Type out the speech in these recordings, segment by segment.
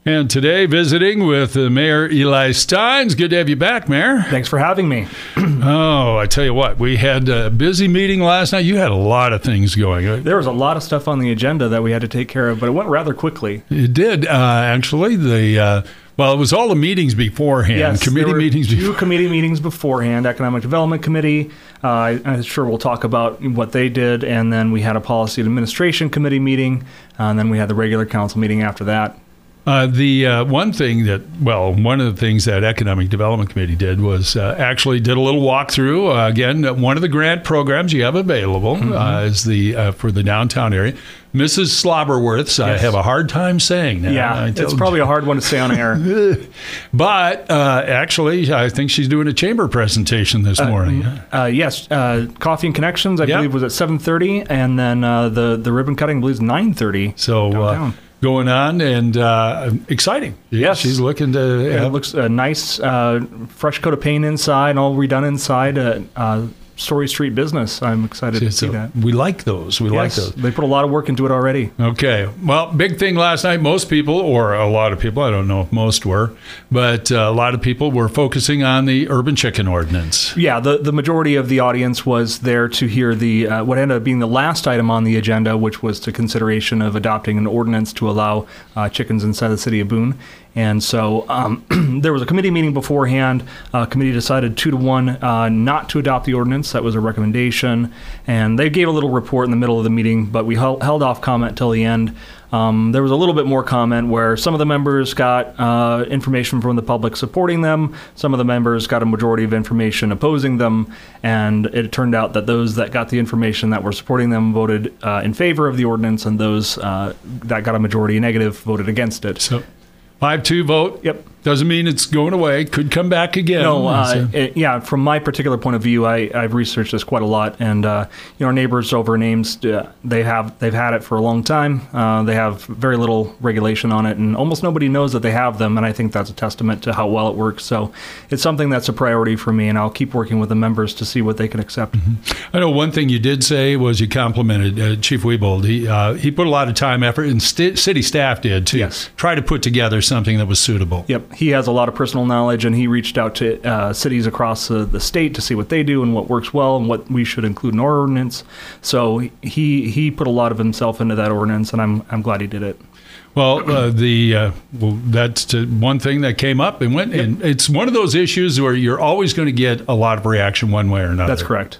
And today, visiting with Mayor Eli Steins. Good to have you back, Mayor. Thanks for having me. Oh, I tell you what, we had a busy meeting last night. You had a lot of things going. There was a lot of stuff on the agenda that we had to take care of, but it went rather quickly. It did, actually. Well, it was all the meetings beforehand. Yes, committee meetings. Two committee meetings beforehand. Economic Development Committee. I'm sure we'll talk about what they did, and then we had a Policy and Administration Committee meeting, and then we had the regular council meeting after that. One of the things that Economic Development Committee did was actually did a little walkthrough. Again, one of the grant programs you have available is for the downtown area. Mrs. Slobberworth's, I have a hard time saying that. Yeah, it's probably a hard one to say on air. But actually, I think she's doing a chamber presentation this morning. Yes, Coffee and Connections, I believe, was at 7:30, and then the ribbon cutting, I believe, is 9:30. So going on and exciting. Yes. She's looking to... It looks a nice, fresh coat of paint inside, all redone inside. Story Street business. I'm excited to see that. We like those. We like those. They put a lot of work into it already. Okay. Well, big thing last night, most people, or a lot of people, I don't know if most were, but a lot of people were focusing on the urban chicken ordinance. Yeah, the majority of the audience was there to hear the what ended up being the last item on the agenda, which was the consideration of adopting an ordinance to allow chickens inside the city of Boone. And so there was a committee meeting beforehand. Committee decided 2-1 not to adopt the ordinance. That was a recommendation. And they gave a little report in the middle of the meeting, but we held off comment till the end. There was a little bit more comment where some of the members got information from the public supporting them. Some of the members got a majority of information opposing them. And it turned out that those that got the information that were supporting them voted in favor of the ordinance, and those that got a majority negative voted against it. So 5-2 vote. Yep. Doesn't mean it's going away. Could come back again. No, from my particular point of view, I've researched this quite a lot, and our neighbors over in Ames, they've had it for a long time. They have very little regulation on it, and almost nobody knows that they have them. And I think that's a testament to how well it works. So it's something that's a priority for me, and I'll keep working with the members to see what they can accept. I know one thing you did say was you complimented Chief Wiebold. He put a lot of time, effort, and city staff did to try to put together something that was suitable. Yep. He has a lot of personal knowledge, and he reached out to cities across the state to see what they do and what works well and what we should include in our ordinance. So he put a lot of himself into that ordinance, and I'm glad he did it. Well, that's one thing that came up and went, and it's one of those issues where you're always going to get a lot of reaction one way or another. That's correct.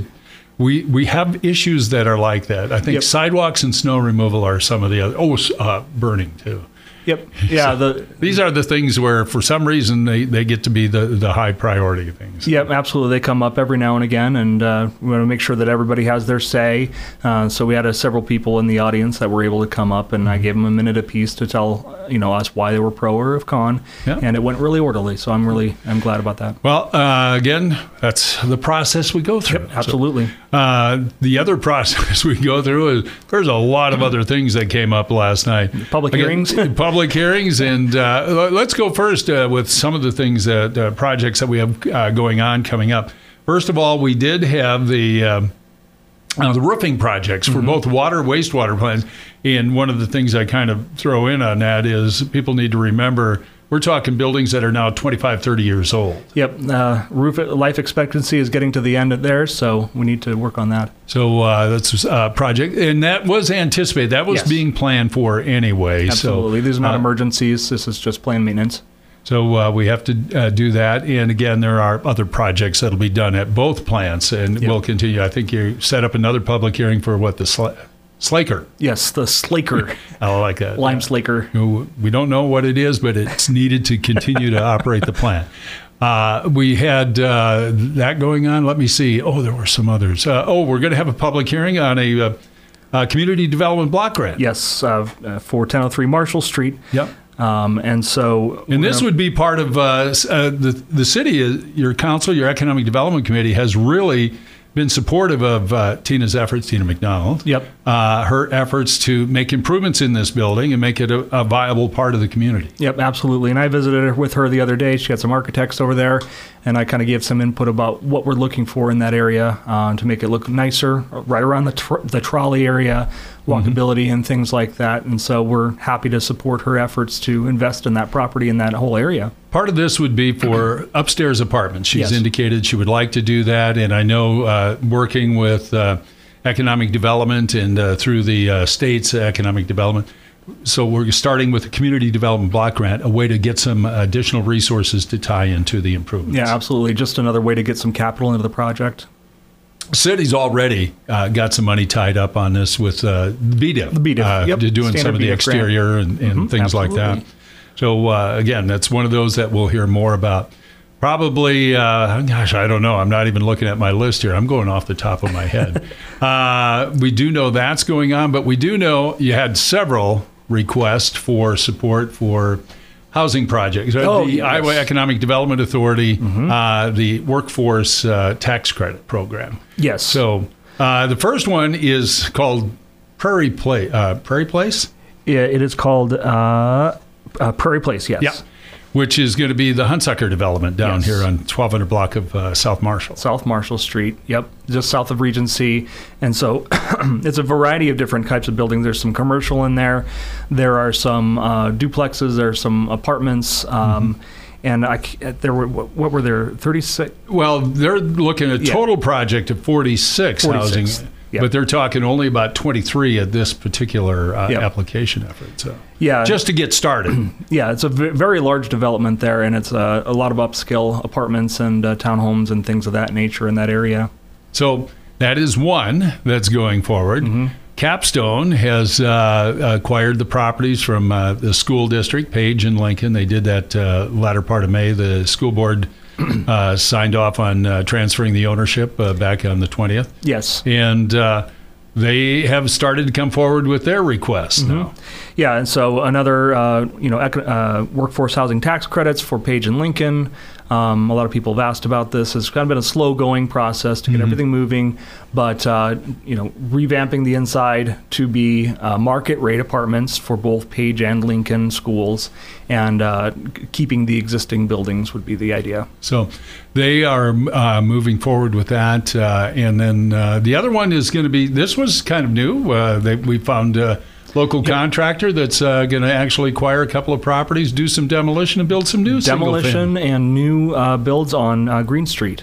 We have issues that are like that. I think sidewalks and snow removal are some of the other. Burning too. Yep. Yeah. These are the things where, for some reason, they get to be the high priority things. Yep, absolutely. They come up every now and again, and we want to make sure that everybody has their say. So we had several people in the audience that were able to come up, and I gave them a minute apiece to tell us why they were pro or con, and it went really orderly. So I'm glad about that. Well, again, that's the process we go through. Yep, absolutely. So, the other process we go through is there's a lot of other things that came up last night. Public hearings. Public hearings, and let's go first with some of the things projects that we have going on coming up. First of all, we did have the roofing projects for both water and wastewater plants, and one of the things I kind of throw in on that is people need to remember we're talking buildings that are now 25, 30 years old. Yep. Roof life expectancy is getting to the end there, so we need to work on that. So that's a project, and that was anticipated. That was being planned for anyway. Absolutely. So, these are not emergencies. This is just planned maintenance. So we have to do that. And again, there are other projects that will be done at both plants, and we'll continue. I think you set up another public hearing for the Slaker. Yes, the Slaker. I like that. Lime Slaker. We don't know what it is, but it's needed to continue to operate the plant. We had that going on. Let me see. Oh, there were some others. We're going to have a public hearing on a community development block grant. Yes, for 1003 Marshall Street. Yep. And this would be part of the city. Your council, your economic development committee has really been supportive of Tina's efforts, Tina McDonald. Yep. Her efforts to make improvements in this building and make it a viable part of the community. Yep, absolutely. And I visited with her the other day. She had some architects over there, and I kind of gave some input about what we're looking for in that area to make it look nicer, right around the trolley area, walkability and things like that. And so we're happy to support her efforts to invest in that property in that whole area. Part of this would be for upstairs apartments. She's Yes. indicated she would like to do that, and I know working with economic development and through the state's economic development. So we're starting with a community development block grant, a way to get some additional resources to tie into the improvements. Yeah, absolutely. Just another way to get some capital into the project. City's already got some money tied up on this with BDIF. The BDIF, yep. Doing Standard some of the BDIF exterior and things like that. absolutely. So again, that's one of those that we'll hear more about. Probably, gosh, I don't know. I'm not even looking at my list here. I'm going off the top of my head. We do know that's going on, but we do know you had several requests for support for housing projects. Oh, The yes. Iowa Economic Development Authority, the Workforce Tax Credit Program. Yes. So the first one is called Prairie Place. Yeah, it is called Prairie Place, yes. Yeah, which is going to be the Hunsucker development down Yes. here on 1200 block of South Marshall. South Marshall Street, yep, just south of Regency. And so it's a variety of different types of buildings. There's some commercial in there. There are some duplexes. There are some apartments. And there were, what were there, 36? Well, they're looking at a Yeah. total project of 46 housing, Yep. but they're talking only about 23 at this particular Yep. application effort. So Yeah. just to get started. Yeah, it's a very large development there, and it's a lot of upscale apartments and townhomes and things of that nature in that area. So that is one that's going forward. Capstone has acquired the properties from the school district, Page and Lincoln. They did that latter part of May. The school board signed off on transferring the ownership back on the 20th. Yes. And they have started to come forward with their requests now. Yeah, and so another, workforce housing tax credits for Page and Lincoln. A lot of people have asked about this. It's kind of been a slow-going process to get everything moving, but revamping the inside to be market-rate apartments for both Page and Lincoln schools, and keeping the existing buildings would be the idea. So they are moving forward with that. And then the other one is going to be, this was kind of new. We found a local contractor that's going to actually acquire a couple of properties, do some demolition, and build some new Demolition and new builds on Green Street.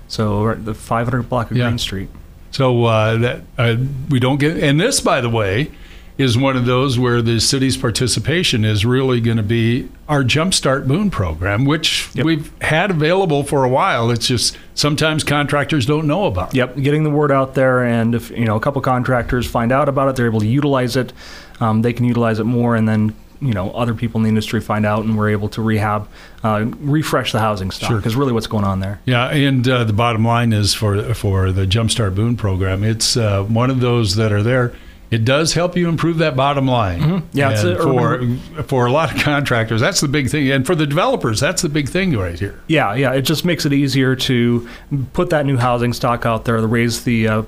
So the 500 block of Yeah. Green Street. So that we don't get, and this, by the way, is one of those where the city's participation is really going to be our Jumpstart Boone program, which we've had available for a while. It's just sometimes contractors don't know about. Yep, getting the word out there, and if a couple contractors find out about it, they're able to utilize it. They can utilize it more, and then other people in the industry find out, and we're able to refresh the housing stock. Sure. Is really what's going on there. Yeah, and the bottom line is for the Jumpstart Boone program, it's one of those that are there. It does help you improve that bottom line. Yeah, it's and for a lot of contractors, that's the big thing, and for the developers, that's the big thing right here. Yeah, it just makes it easier to put that new housing stock out there, to raise the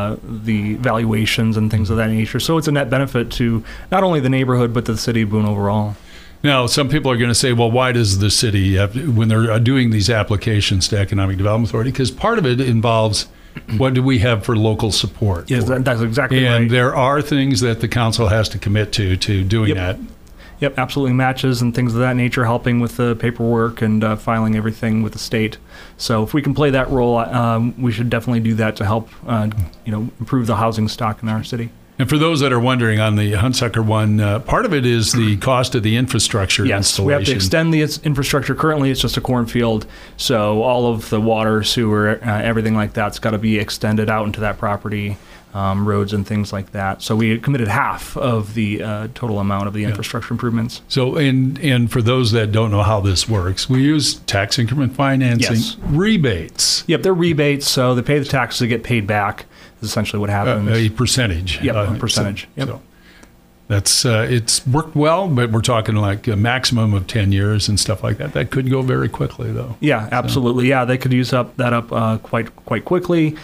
valuations and things of that nature. So it's a net benefit to not only the neighborhood but to the city of Boone overall. Now, some people are going to say, well, why does the city have, when they're doing these applications to Economic Development Authority? Because part of it involves what do we have for local support? Yes, that's exactly right. And there are things that the council has to commit to doing that. Yep, absolutely. Matches and things of that nature, helping with the paperwork and filing everything with the state. So if we can play that role, we should definitely do that to help, improve the housing stock in our city. And for those that are wondering on the Hunsucker one, part of it is the cost of the infrastructure Yes, installation. we have to extend the infrastructure. Currently, it's just a cornfield, so all of the water, sewer, everything like that's got to be extended out into that property, roads and things like that. So we committed half of the total amount of the infrastructure improvements. So, and for those that don't know how this works, we use tax increment financing Yes. rebates. Yep, they're rebates, so they pay the taxes to get paid back. Is essentially what happens. A percentage. Yep, a percentage. Yep. So that's it's worked well, but we're talking like a maximum of 10 years and stuff like that. That could go very quickly, though. Yeah, absolutely. Yeah, they could use that up quite quickly.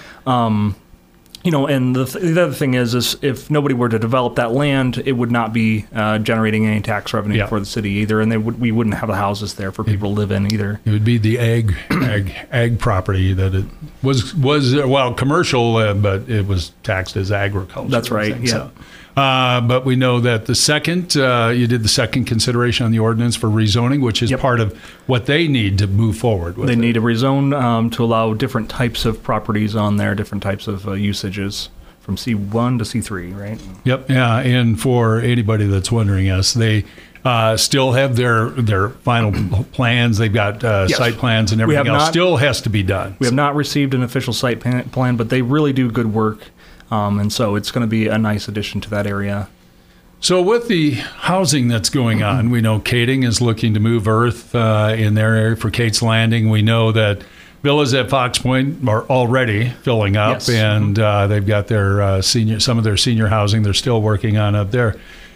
And the other thing is if nobody were to develop that land, it would not be generating any tax revenue for the city either, and we wouldn't have the houses there for people to live in either. It would be the ag property that it was well commercial, but it was taxed as agriculture. That's right. Yeah. So, But we know that the second, you did the second consideration on the ordinance for rezoning, which is part of what they need to move forward with. They need to rezone to allow different types of properties on there, different types of usages from C1 to C3, right? Yep. Yeah. And for anybody that's wondering us, they still have their final plans. They've got site plans and everything else. Still has to be done. We have not received an official site plan, but they really do good work. And so it's going to be a nice addition to that area. So with the housing that's going on, we know Kading is looking to move earth in their area for Kate's Landing. We know that villas at Fox Point are already filling up, and they've got their some of their senior housing they're still working on up there.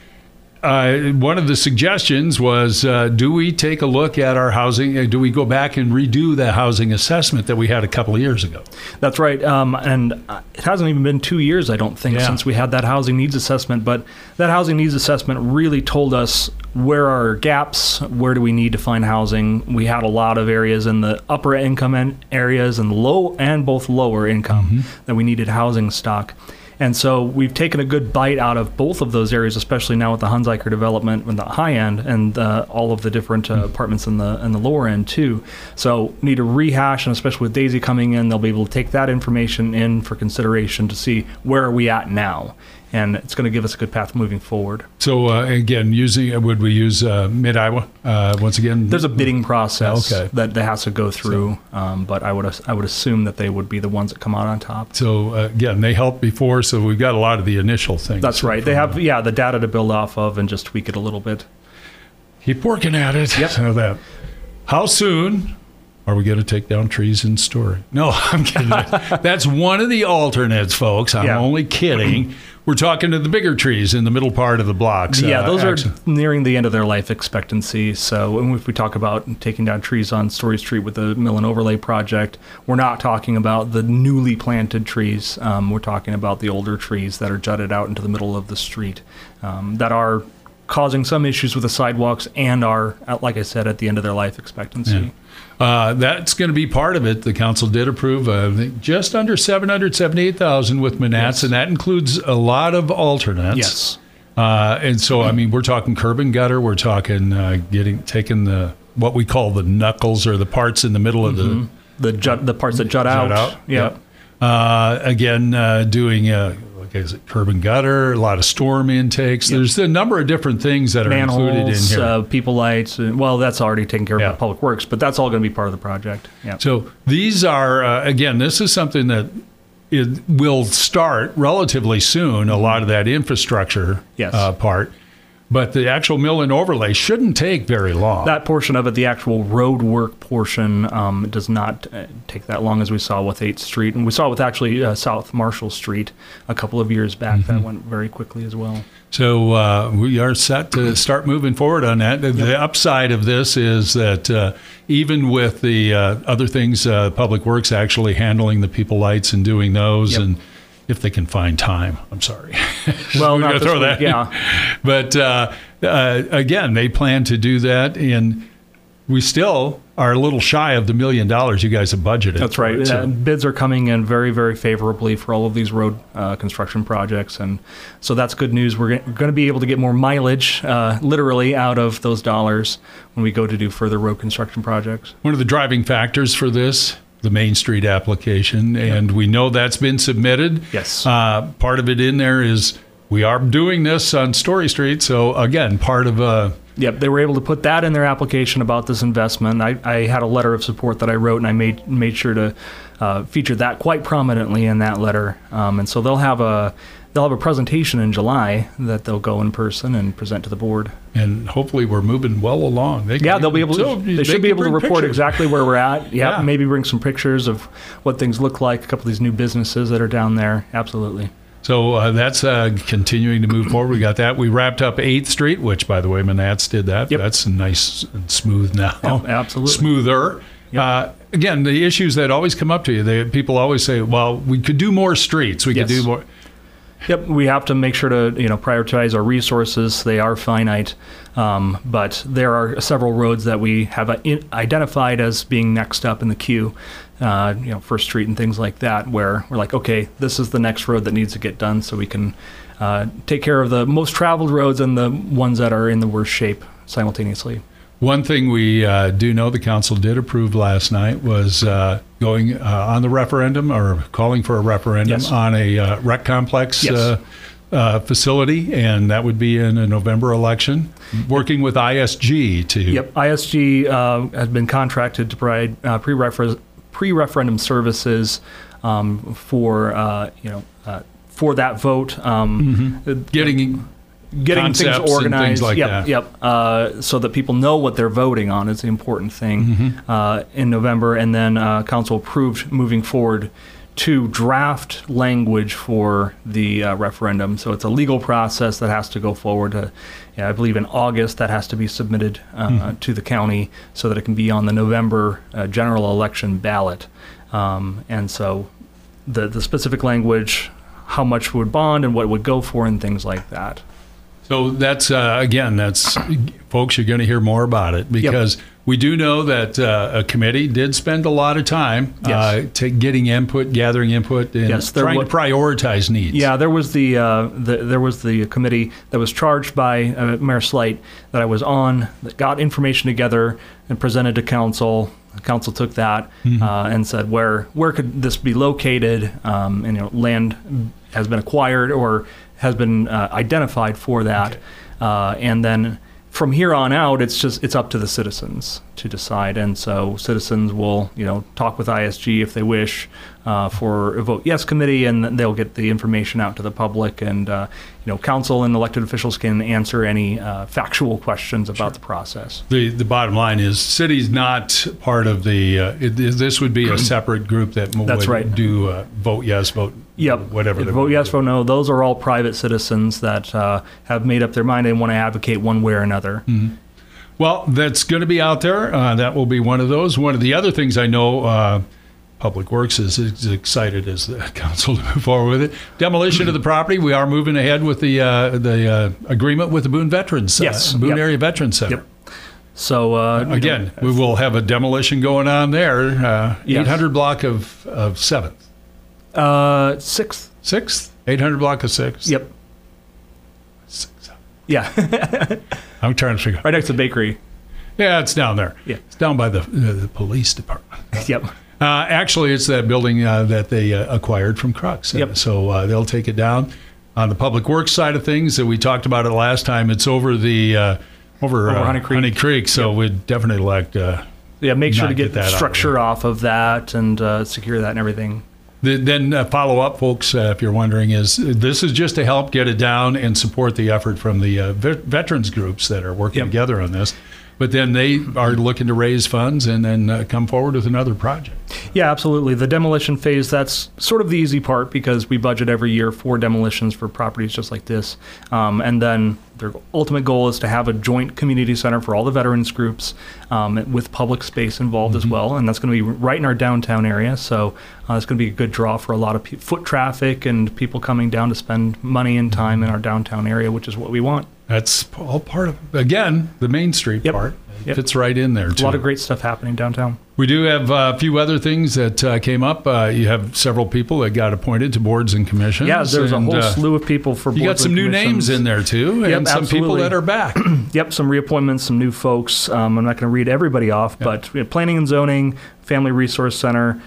One of the suggestions was, do we take a look at our housing? Do we go back and redo the housing assessment that we had a couple of years ago? That's right. And it hasn't even been 2 years, I don't think, since we had that housing needs assessment. But that housing needs assessment really told us where are our gaps, where do we need to find housing. We had a lot of areas in the upper income areas and both lower income that we needed housing stock. And so we've taken a good bite out of both of those areas, especially now with the Hunziker development in the high end and all of the different apartments in the lower end too. So need to rehash, and especially with Daisy coming in, they'll be able to take that information in for consideration to see where are we at now. And it's going to give us a good path moving forward. So again, would we use Mid-Iowa once again? There's a bidding process that has to go through, but I would assume that they would be the ones that come out on top. So again, they helped before, so we've got a lot of the initial things. That's right. They have the data to build off of and just tweak it a little bit. Keep working at it. Yep. So how soon are we going to take down trees in Story? No, I'm kidding. That's one of the alternates, folks. I'm only kidding. We're talking to the bigger trees in the middle part of the blocks. Yeah, those are nearing the end of their life expectancy. So if we talk about taking down trees on Story Street with the Mill and Overlay project, we're not talking about the newly planted trees. We're talking about the older trees that are jutted out into the middle of the street that are causing some issues with the sidewalks and are, like I said, at the end of their life expectancy. Yeah. That's going to be part of it. The council did approve just under $778,000 with Manats, and that includes a lot of alternates. Yes. And so, I mean, we're talking curb and gutter. We're talking taking what we call the knuckles, or the parts in the middle of the parts that jut out. Yep. Again, doing curb and gutter, a lot of storm intakes. Yep. There's a number of different things that are included in here. People lights. Well, that's already taken care of by Public Works, but that's all going to be part of the project. Yep. So these are, again, this is something that it will start relatively soon, a lot of that infrastructure part. But the actual Mill and Overlay shouldn't take very long. That portion of it, the actual road work portion, does not take that long, as we saw with 8th Street. And we saw with actually South Marshall Street a couple of years back. That went very quickly as well. So we are set to start moving forward on that. The upside of this is that even with the other things, Public Works actually handling the people lights and doing those, and if they can find time. I'm sorry. Well, not this week, yeah. But again, they plan to do that, and we still are a little shy of the $1 million you guys have budgeted. That's right. So bids are coming in very, very favorably for all of these road construction projects, and so that's good news. We're going to be able to get more mileage, literally, out of those dollars when we go to do further road construction projects. One of the driving factors for this, the Main Street application, and we know that's been submitted. Yes. Part of it in there is we are doing this on Story Street, so again, part of Yep, they were able to put that in their application about this investment. I had a letter of support that I wrote, and I made sure to feature that quite prominently in that letter. And so they'll have a presentation in July that they'll go in person and present to the board. And hopefully we're moving well along. They should be able to report pictures. exactly where we're at. Yeah, maybe bring some pictures of what things look like, a couple of these new businesses that are down there. Absolutely. So that's continuing to move forward. We got that. We wrapped up 8th Street, which, by the way, Manats did that. Yep. That's nice and smooth now. Yep, absolutely. Smoother. Yep. Again, the issues that always come up to you, people always say, well, we could do more streets. We could do more. Yep, we have to make sure to prioritize our resources. They are finite, but there are several roads that we have identified as being next up in the queue. First Street and things like that, where we're like, okay, this is the next road that needs to get done, so we can take care of the most traveled roads and the ones that are in the worst shape simultaneously. One thing we do know the council did approve last night was going on the referendum or calling for a referendum Yes. on a rec complex Yes. facility, and that would be in a November election, working with ISG to. Yep, ISG has been contracted to provide pre-referendum services for for that vote. Getting things Concepts and organized, things like that. so that people know what they're voting on is the important thing in November. And then council approved moving forward to draft language for the referendum. So it's a legal process that has to go forward. I believe in August that has to be submitted to the county so that it can be on the November general election ballot. And so the specific language, how much would bond and what it would go for and things like that. So that's, folks, you're going to hear more about it because we do know that a committee did spend a lot of time to getting input, gathering input, and trying to prioritize needs. Yeah, there was the committee that was charged by Mayor Slight that I was on that got information together and presented to council. Council took that and said, where could this be located? And land has been acquired or has been identified for that, and then from here on out, it's up to the citizens to decide. And so citizens will talk with ISG if they wish for a vote yes committee, and they'll get the information out to the public, and council and elected officials can answer any factual questions about the process. The bottom line is, city's not part of the. This would be a separate group that would do vote yes, vote. Yep. Whatever. Vote yes, vote no. Those are all private citizens that have made up their mind and want to advocate one way or another. Mm-hmm. Well, that's going to be out there. That will be one of those. One of the other things I know Public Works is as excited as the council to move forward with it. Demolition of the property. We are moving ahead with the agreement with the Boone Veterans, Boone Area Veterans Center. Yep. So again, we will have a demolition going on there. 800 block of 7th. 6th. 6th? 800 block of 6th? Yep. 6th. Yeah. I'm trying to figure out. Right next to the bakery. Yeah, it's down there. Yeah. It's down by the police department. Yep. Actually, it's that building that they acquired from Crux. Yep. So they'll take it down. On the Public Works side of things, that we talked about it last time, it's over the over Honey Creek. So we'd definitely like to make sure to get that structure off of that and secure that and everything. Then follow up, folks, if you're wondering, this is just to help get it down and support the effort from the veterans groups that are working together on this. But then they are looking to raise funds and then come forward with another project. Yeah, absolutely. The demolition phase, that's sort of the easy part because we budget every year for demolitions for properties just like this. And then their ultimate goal is to have a joint community center for all the veterans groups with public space involved as well. And that's going to be right in our downtown area. So it's going to be a good draw for a lot of foot traffic and people coming down to spend money and time in our downtown area, which is what we want. That's all part of, again, the Main Street part. It fits right in there, too. A lot of great stuff happening downtown. We do have a few other things that came up. You have several people that got appointed to boards and commissions. Yeah, there's a whole slew of people for boards and commissions. You got some new names in there, too, and some people that are back. Yep, some reappointments, some new folks. I'm not going to read everybody off, but we have Planning and Zoning, Family Resource Center,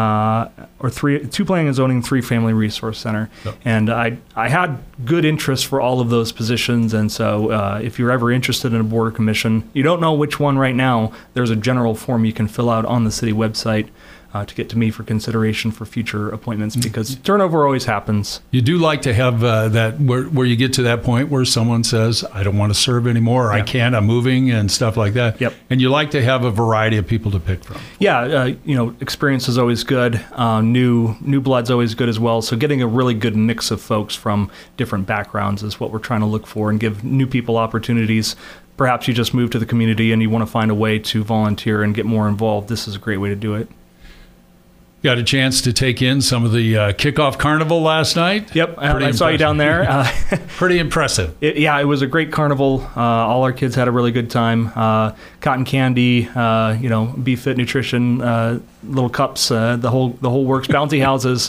two Planning and Zoning, 3 Family Resource Center. Yep. And I had good interest for all of those positions, and so if you're ever interested in a board or commission, you don't know which one right now, there's a general form you can fill out on the city website to get to me for consideration for future appointments, because turnover always happens. You do like to have that where you get to that point where someone says, I don't want to serve anymore, or I can't, I'm moving, and stuff like that. Yep. And you like to have a variety of people to pick from. Yeah, experience is always good. New blood's always good as well. So getting a really good mix of folks from different backgrounds is what we're trying to look for and give new people opportunities. Perhaps you just moved to the community and you want to find a way to volunteer and get more involved. This is a great way to do it. Got a chance to take in some of the kickoff carnival last night. Yep, I saw you down there. Pretty impressive. It was a great carnival. All our kids had a really good time. Cotton candy, Be Fit Nutrition, little cups, the whole works, bouncy houses.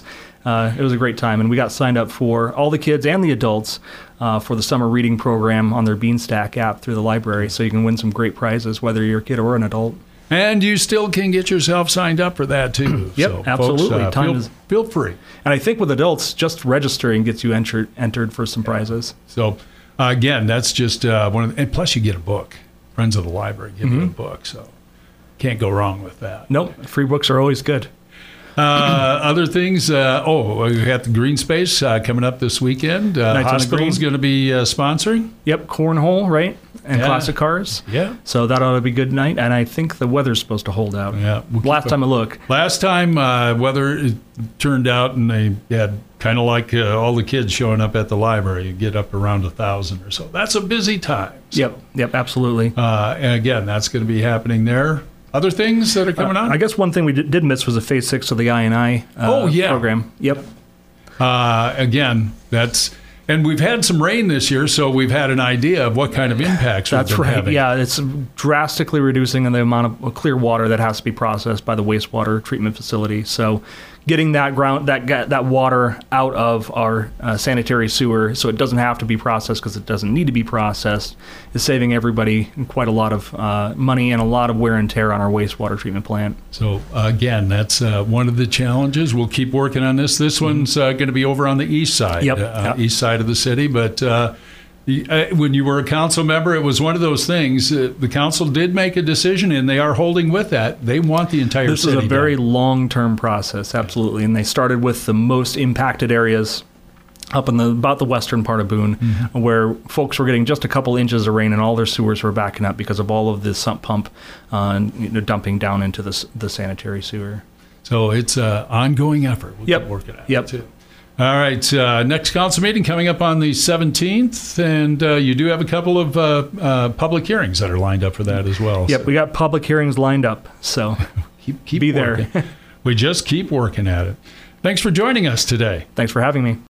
It was a great time, and we got signed up for all the kids and the adults for the summer reading program on their Beanstack app through the library, so you can win some great prizes, whether you're a kid or an adult. And you still can get yourself signed up for that, too. Yep, so, absolutely. Folks, feel free. And I think with adults, just registering gets you entered for some prizes. So, again, that's just one of the, and plus you get a book. Friends of the library give you a book, so can't go wrong with that. Nope, free books are always good. Other things, we got the Green Space coming up this weekend. Hospital's going to be sponsoring. Yep, cornhole, right? And classic cars. Yeah. So that ought to be a good night. And I think the weather's supposed to hold out. Yeah. Last time I looked. Last time weather turned out, and they had kind of like all the kids showing up at the library. You get up around 1,000 or so. That's a busy time. So, Yep, absolutely. And again, that's going to be happening there. Other things that are coming on? I guess one thing we did miss was a Phase 6 of the I&I program. Yep. Again, and we've had some rain this year, so we've had an idea of what kind of impacts we've been having. Yeah, it's drastically reducing the amount of clear water that has to be processed by the wastewater treatment facility. So getting that water out of our sanitary sewer so it doesn't have to be processed because it doesn't need to be processed is saving everybody quite a lot of money and a lot of wear and tear on our wastewater treatment plant. So again, that's one of the challenges. We'll keep working on this. This one's going to be over on the east side, east side of the city. But when you were a council member, it was one of those things. The council did make a decision, and they are holding with that. They want the entire city. This is a very long-term process, absolutely. And they started with the most impacted areas up in about the western part of Boone, where folks were getting just a couple inches of rain, and all their sewers were backing up because of all of this sump pump dumping down into the sanitary sewer. So it's an ongoing effort. We'll keep working at it, too. All right, next council meeting coming up on the 17th, and you do have a couple of public hearings that are lined up for that as well. Yep, we got public hearings lined up, so keep be working. there. We just keep working at it. Thanks for joining us today. Thanks for having me.